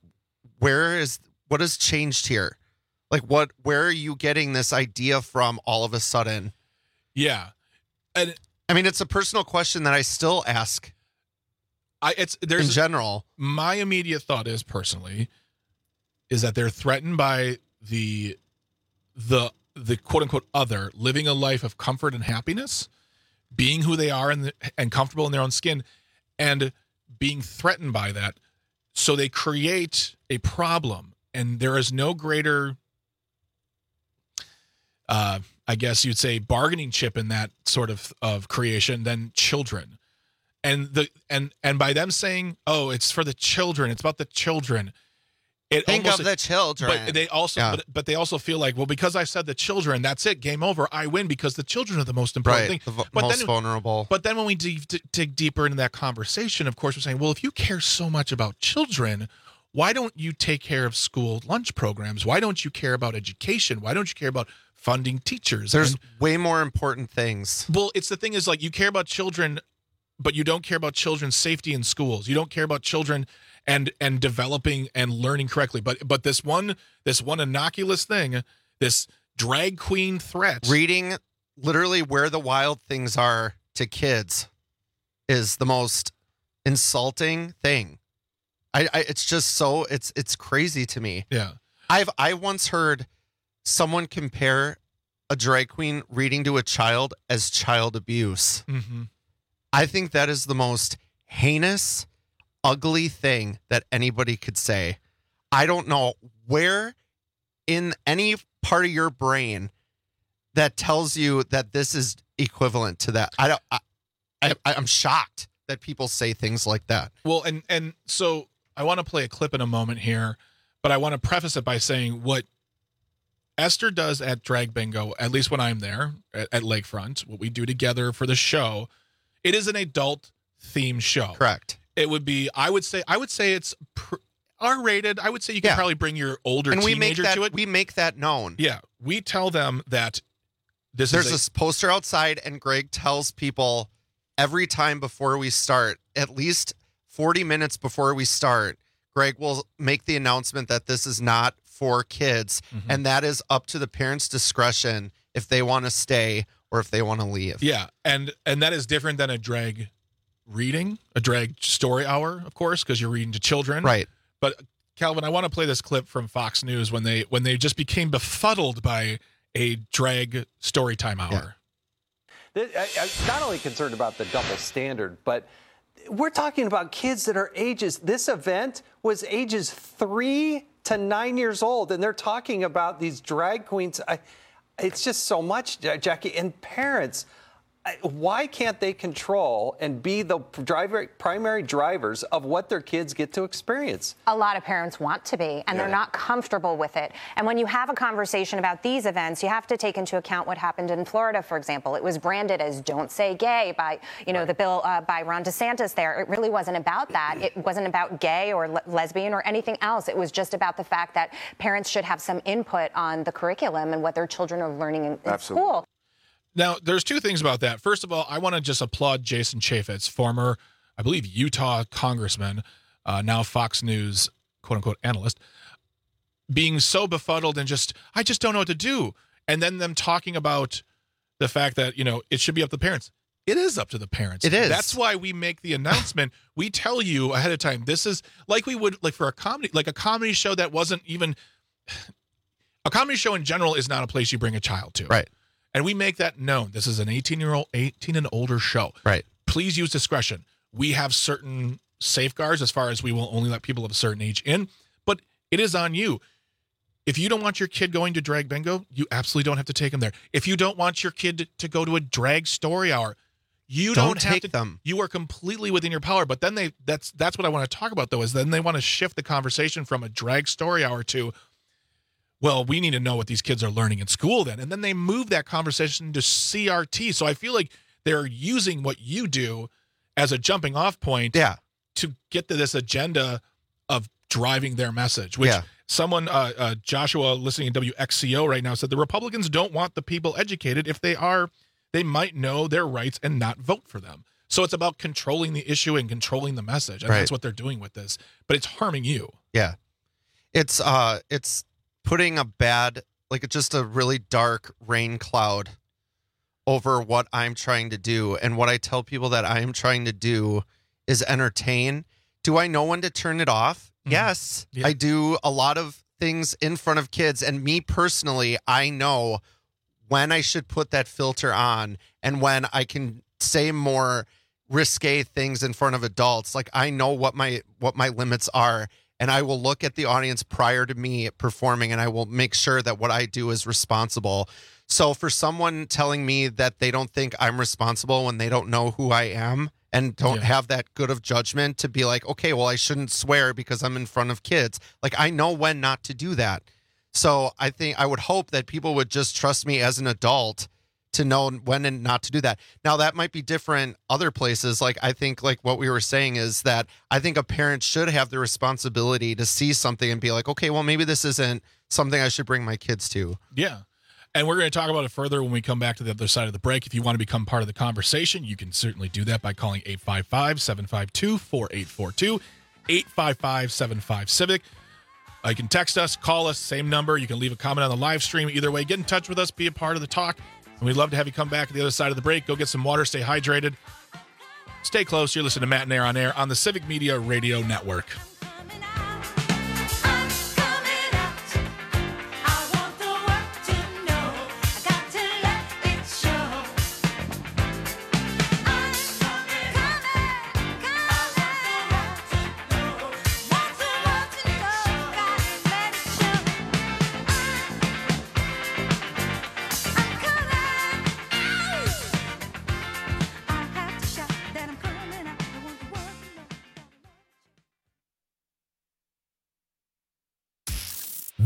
changed here? Like, where are you getting this idea from all of a sudden? Yeah. And I mean, it's a personal question that I still ask. In general, my immediate thought is personally is that they're threatened by the quote unquote other living a life of comfort and happiness, being who they are and comfortable in their own skin, and being threatened by that. So they create a problem, and there is no greater, I guess you'd say, bargaining chip in that sort of creation than children. And by them saying, "Oh, it's for the children. It's about the children." Think of the children. But they also, but they also feel like, well, because I said the children, that's it, game over. I win because the children are the most important thing, the most vulnerable. But then when we dig deeper into that conversation, of course, we're saying, well, if you care so much about children, why don't you take care of school lunch programs? Why don't you care about education? Why don't you care about funding teachers? There's way more important things. Well, it's the thing is, like, you care about children, but you don't care about children's safety in schools. You don't care about children and developing and learning correctly. But this one innocuous thing, this drag queen threat, reading literally Where the Wild Things Are to kids is the most insulting thing. It's just so it's crazy to me. Yeah. I once heard someone compare a drag queen reading to a child as child abuse. Mm-hmm. I think that is the most heinous, ugly thing that anybody could say. I don't know where in any part of your brain that tells you that this is equivalent to that. I'm shocked that people say things like that. Well, and so I want to play a clip in a moment here, but I want to preface it by saying what Esther does at Drag Bingo, at least when I'm there at Lakefront, what we do together for the show, It is an adult themed show. Correct. It would be. I would say it's R-rated. I would say you can probably bring your older teenager to it. We make that known. Yeah, we tell them that there's a poster outside, and Greg tells people every time before we start, at least 40 minutes before we start, Greg will make the announcement that this is not for kids, and that is up to the parents' discretion if they want to stay or if they want to leave. Yeah, and that is different than a drag reading, a drag story hour, of course, because you're reading to children. Right. But Calvin, I want to play this clip from Fox News when they just became befuddled by a drag story time hour. I'm not only concerned about the double standard, but we're talking about kids that are this event was ages 3 to 9 years old, and they're talking about these drag queens. It's just so much, Jackie, and parents. Why can't they control and be the primary drivers of what their kids get to experience? A lot of parents want to be, and they're not comfortable with it. And when you have a conversation about these events, you have to take into account what happened in Florida, for example. It was branded as "Don't Say Gay" by, the bill by Ron DeSantis there. It really wasn't about that. It wasn't about gay or lesbian or anything else. It was just about the fact that parents should have some input on the curriculum and what their children are learning in school. Now, there's two things about that. First of all, I want to just applaud Jason Chaffetz, former, I believe, Utah congressman, now Fox News, quote-unquote, analyst, being so befuddled and I just don't know what to do. And then them talking about the fact that, it should be up to the parents. It is up to the parents. It is. That's why we make the announcement. We tell you ahead of time, this is like we would, like for a comedy show that wasn't even, a comedy show in general is not a place you bring a child to. Right. And we make that known. This is an 18 and older show. Right. Please use discretion. We have certain safeguards as far as we will only let people of a certain age in, but it is on you. If you don't want your kid going to drag bingo, you absolutely don't have to take them there. If you don't want your kid to go to a drag story hour, you don't have to. Them. You are completely within your power. But then that's what I want to talk about, though, is then they want to shift the conversation from a drag story hour to, well, we need to know what these kids are learning in school then. And then they move that conversation to CRT. So I feel like they're using what you do as a jumping off point to get to this agenda of driving their message, which someone, Joshua listening to WXCO right now said the Republicans don't want the people educated. If they are, they might know their rights and not vote for them. So it's about controlling the issue and controlling the message. And that's what they're doing with this, but it's harming you. Yeah. It's putting just a really dark rain cloud over what I'm trying to do. And what I tell people that I am trying to do is entertain. Do I know when to turn it off? Yes. Yeah. I do a lot of things in front of kids. And me personally, I know when I should put that filter on and when I can say more risque things in front of adults. Like I know what my limits are. And I will look at the audience prior to me performing, and I will make sure that what I do is responsible. So for someone telling me that they don't think I'm responsible when they don't know who I am and don't have that good of judgment to be like, okay, well, I shouldn't swear because I'm in front of kids. Like I know when not to do that. So I would hope that people would just trust me as an adult to know when and not to do that. Now that might be different other places. Like I think like what we were saying is that I think a parent should have the responsibility to see something and be like, okay, well, maybe this isn't something I should bring my kids to. Yeah. And we're going to talk about it further when we come back to the other side of the break. If you want to become part of the conversation, you can certainly do that by calling 855-752-4842, 855-75-CIVIC. You can text us, call us, same number. You can leave a comment on the live stream. Either way, get in touch with us, be a part of the talk. And we'd love to have you come back at the other side of the break. Go get some water, stay hydrated. Stay close. You're listening to Matt and Air on Air on the Civic Media Radio Network.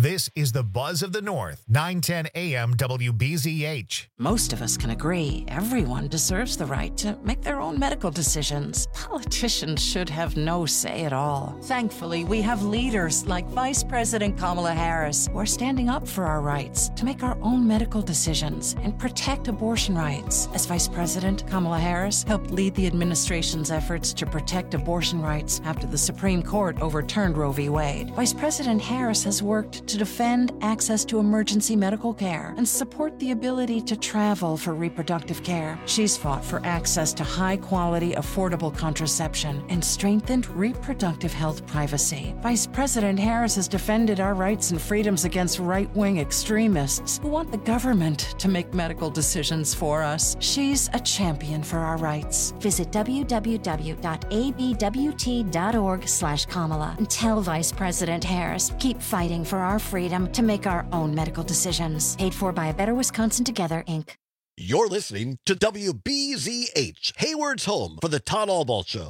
This is the Buzz of the North, 910 AM WBZH. Most of us can agree everyone deserves the right to make their own medical decisions. Politicians should have no say at all. Thankfully, we have leaders like Vice President Kamala Harris who are standing up for our rights to make our own medical decisions and protect abortion rights. As Vice President, Kamala Harris helped lead the administration's efforts to protect abortion rights after the Supreme Court overturned Roe v. Wade. Vice President Harris has worked to defend access to emergency medical care and support the ability to travel for reproductive care. She's fought for access to high-quality, affordable contraception and strengthened reproductive health privacy. Vice President Harris has defended our rights and freedoms against right-wing extremists who want the government to make medical decisions for us. She's a champion for our rights. Visit www.abwt.org/Kamala and tell Vice President Harris, keep fighting for our freedom to make our own medical decisions. Paid for by A Better Wisconsin Together, Inc. You're listening to WBZH, Hayward's home for the Todd Albaugh Show.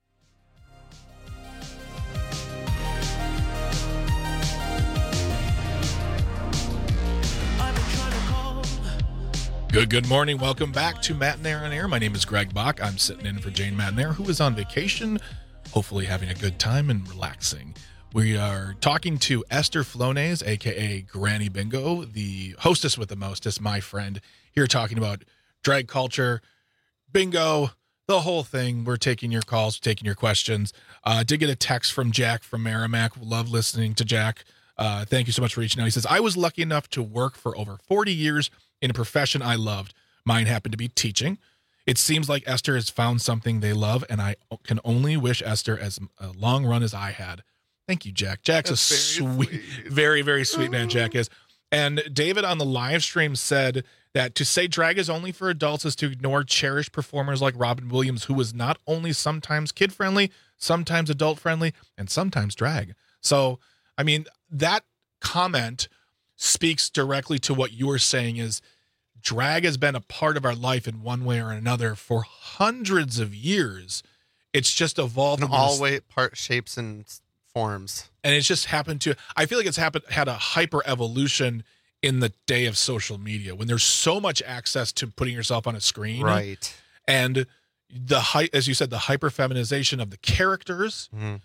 Good morning. Welcome back to Matt and Aaron Air. My name is Greg Bach. I'm sitting in for Jane Matt, who is on vacation, hopefully having a good time and relaxing. We are talking to Esther Flonase, a.k.a. Granny Bingo, the hostess with the mostest, my friend, here talking about drag culture, bingo, the whole thing. We're taking your calls, taking your questions. Did get a text from Jack from Merrimack. Love listening to Jack. Thank you so much for reaching out. He says, I was lucky enough to work for over 40 years in a profession I loved. Mine happened to be teaching. It seems like Esther has found something they love, and I can only wish Esther as a long run as I had. Thank you, Jack. Jack's a sweet, very, very sweet man, Jack is. And David on the live stream said that to say drag is only for adults is to ignore cherished performers like Robin Williams, who was not only sometimes kid-friendly, sometimes adult-friendly, and sometimes drag. So, I mean, that comment speaks directly to what you were saying is drag has been a part of our life in one way or another for hundreds of years. It's just evolved in all shapes and forms. And it's just happened to, I feel like it's had a hyper evolution in the day of social media when there's so much access to putting yourself on a screen. Right. And as you said, the hyper feminization of the characters. Mm-hmm.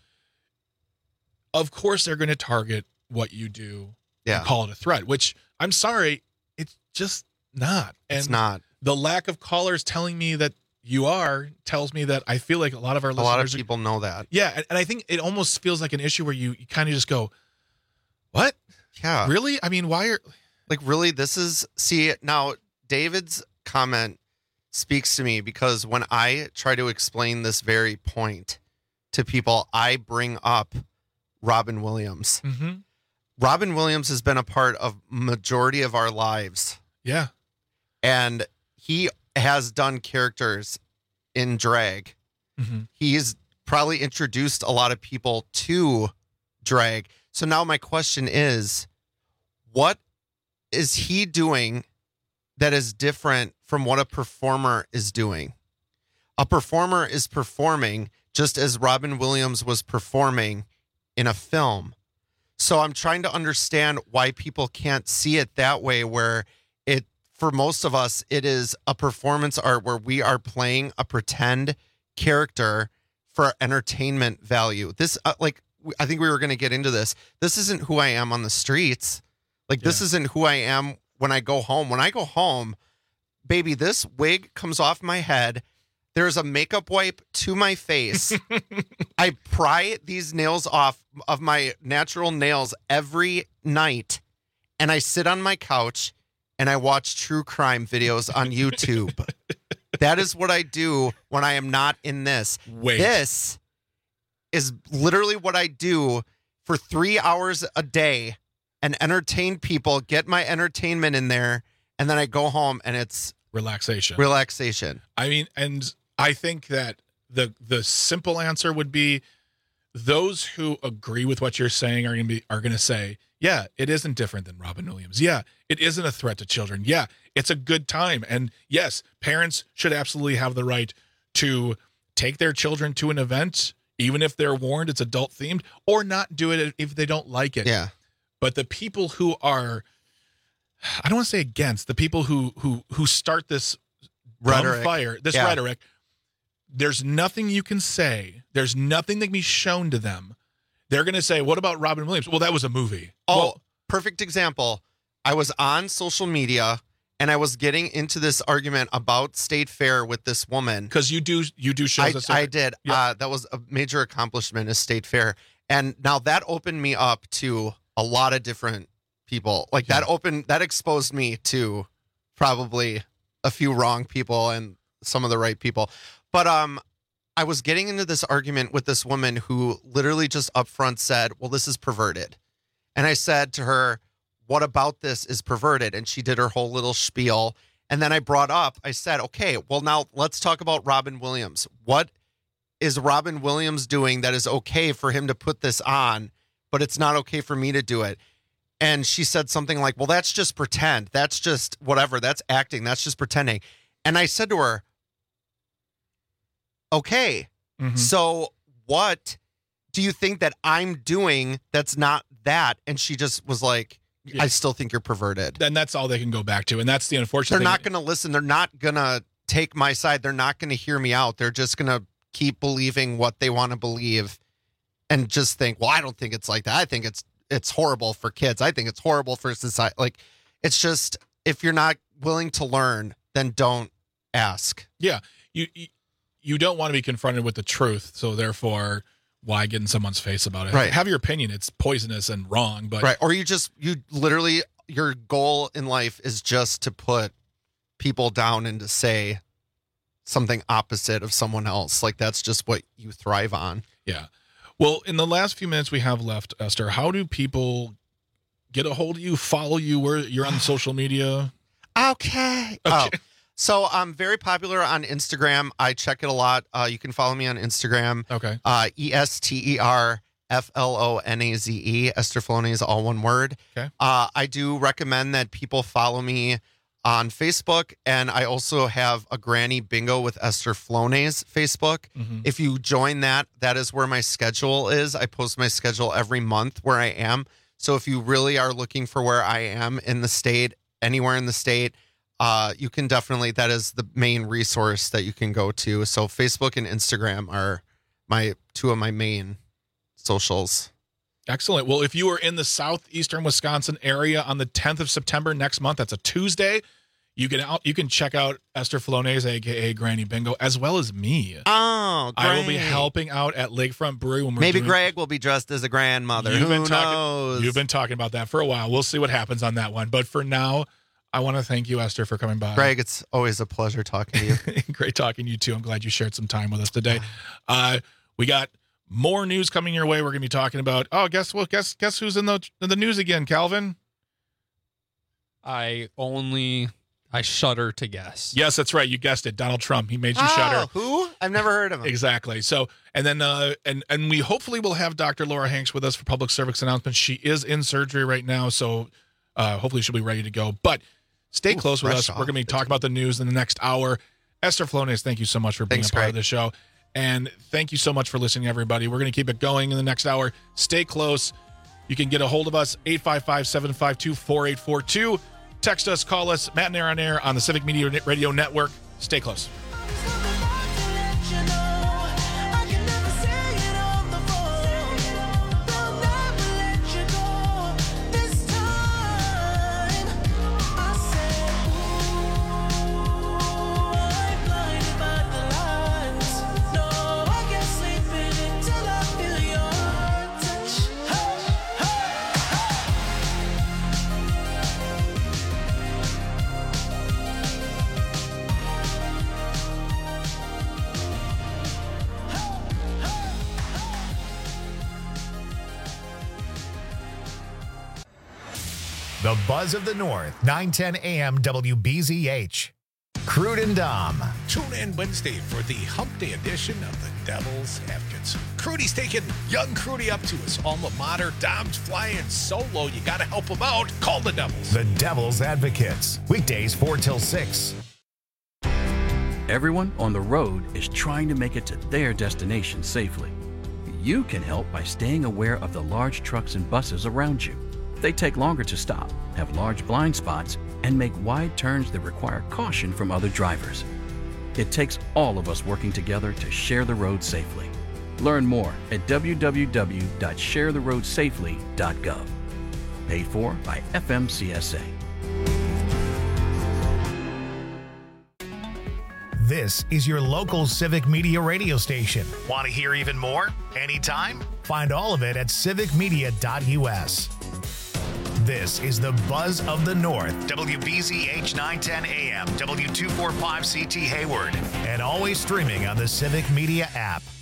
Of course, they're going to target what you do. Yeah. Call it a threat, which I'm sorry, it's just not. And it's not. The lack of callers telling me that you are tells me that I feel like a lot of our listeners. A lot of people know that. Yeah. And I think it almost feels like an issue where you kind of just go, what? Yeah. Really? I mean, why are. Like, really? See, now David's comment speaks to me because when I try to explain this very point to people, I bring up Robin Williams. Mm-hmm. Robin Williams has been a part of majority of our lives. Yeah. And he has done characters in drag. Mm-hmm. He's probably introduced a lot of people to drag. So now my question is, what is he doing that is different from what a performer is doing? A performer is performing just as Robin Williams was performing in a film. So I'm trying to understand why people can't see it that way, where for most of us, it is a performance art where we are playing a pretend character for entertainment value. This, I think we were going to get into this. This isn't who I am on the streets. This isn't who I am when I go home. When I go home, baby, this wig comes off my head. There's a makeup wipe to my face. I pry these nails off of my natural nails every night. And I sit on my couch and I watch true crime videos on YouTube. That is what I do when I am not in this. Wait. This is literally what I do for 3 hours a day and entertain people, get my entertainment in there, and then I go home and it's relaxation. I mean, and I think that the simple answer would be those who agree with what you're saying are going to say, yeah, it isn't different than Robin Williams. Yeah, it isn't a threat to children. Yeah, it's a good time. And yes, parents should absolutely have the right to take their children to an event, even if they're warned it's adult themed, or not do it if they don't like it. Yeah. But the people who are, I don't want to say against, the people who start this Rhetoric. fire, this Yeah. rhetoric, there's nothing you can say. There's nothing that can be shown to them. They're going to say, what about Robin Williams? Well, that was a movie. Oh, Well, perfect example. I was on social media and I was getting into this argument about State Fair with this woman. because you do shows. I did. Yeah. That was a major accomplishment is State Fair. And now that opened me up to a lot of different people. Like that exposed me to probably a few wrong people and some of the right people. But I was getting into this argument with this woman who literally just upfront said, well, this is perverted. And I said to her, what about this is perverted? And she did her whole little spiel. And then I brought up, I said, okay, well, now let's talk about Robin Williams. What is Robin Williams doing that is okay for him to put this on, but it's not okay for me to do it? And she said something like, well, that's just pretend. That's just whatever. That's acting. That's just pretending. And I said to her, okay, so what do you think that I'm doing that's not that? And she just was like, I still think you're perverted. Then that's all they can go back to. And that's the unfortunate They're thing. not going to listen. They're not going to take my side. They're not going to hear me out. They're just going to keep believing what they want to believe and just think, well, I don't think it's like that. I think it's horrible for kids. I think it's horrible for society. Like, it's just, if you're not willing to learn, then don't ask. Yeah. You don't want to be confronted with the truth. So therefore, why get in someone's face about it? Right. Have your opinion. It's poisonous and wrong, but Right. Or you literally, your goal in life is just to put people down and to say something opposite of someone else. Like, that's just what you thrive on. yeah. Well, in the last few minutes we have left, Esther, how do people get a hold of you, follow you, where you're on social media? Okay. Oh, so I'm very popular on Instagram. I check it a lot. You can follow me on Instagram. Okay. ESTERFLONAZE. Esther Flonase, all one word. Okay. I do recommend that people follow me on Facebook, and I also have a Granny Bingo with Esther Flonase Facebook. If you join that, that is where my schedule is. I post my schedule every month where I am. So if you really are looking for where I am in the state, anywhere in the state, you can definitely, that is the main resource that you can go to. So Facebook and Instagram are two of my main socials. Excellent. Well, if you are in the southeastern Wisconsin area on the 10th of September next month, that's a Tuesday, you can check out Esther Flonase, aka Granny Bingo, as well as me. Oh, great. I will be helping out at Lakefront Brewery when we're Maybe doing... Greg will be dressed as a grandmother. Who knows? You've been talking about that for a while. We'll see what happens on that one. But for now, I want to thank you, Esther, for coming by. Greg, it's always a pleasure talking to you. Great talking to you, too. I'm glad you shared some time with us today. We got more news coming your way. We're going to be talking about, guess who's in the news again, Calvin? I shudder to guess. Yes, that's right. You guessed it. Donald Trump. He made you shudder. Who? I've never heard of him. Exactly. So, and then, and we hopefully will have Dr. Laura Hanks with us for public service announcements. She is in surgery right now, so hopefully she'll be ready to go. But stay close with us. We're going to be talking about the news in the next hour. Esther Flonase, thank you so much for being a part of the show. And thank you so much for listening, everybody. We're going to keep it going in the next hour. Stay close. You can get a hold of us, 855-752-4842. Text us, call us, Matt and Aaron on Air on the Civic Media Radio Network. Stay close. The Buzz of the North, 910 AM WBZH. Crude and Dom. Tune in Wednesday for the Hump Day edition of the Devil's Advocates. Crudy's taking young Crudy up to his alma mater. Dom's flying solo. You got to help him out. Call the Devils. The Devil's Advocates. Weekdays 4 till 6. Everyone on the road is trying to make it to their destination safely. You can help by staying aware of the large trucks and buses around you. They take longer to stop, have large blind spots, and make wide turns that require caution from other drivers. It takes all of us working together to share the road safely. Learn more at www.sharetheroadsafely.gov. Paid for by FMCSA. This is your local Civic Media radio station. Want to hear even more? Anytime? Find all of it at civicmedia.us. This is the Buzz of the North, WBZH 910 AM, W245CT Hayward, and always streaming on the Civic Media app.